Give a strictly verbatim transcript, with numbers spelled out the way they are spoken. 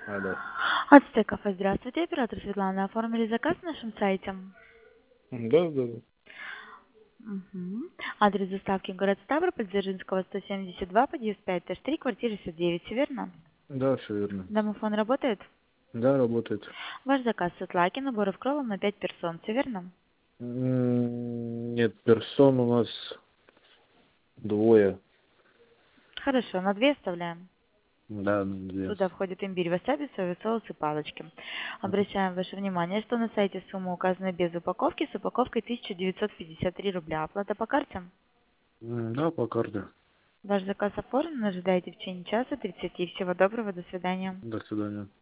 Алло. Ацтек кафе, здравствуйте, оператор Светлана. Оформили заказ на нашем сайте? Да, да, да. Мгм. Адрес доставки город Ставрополь, Дзержинского, сто семьдесят два, подъезд пять, этаж три, квартира шестьдесят девять, все верно? Да, все верно. Домофон работает? Да, работает. Ваш заказ с Атлаки, наборов кровом на пять персон, все верно? М, Нет, персон у нас двое. Хорошо, на две оставляем. Да, две. Туда входит имбирь, васаби, соевый соус и палочки. Обращаем ваше внимание, что на сайте сумма указана без упаковки, с упаковкой тысяча девятьсот пятьдесят три рубля. Оплата по карте? М, Да, по карте. Ваш заказ оформлен, ожидайте в течение часа тридцати. Всего доброго, до свидания. До свидания.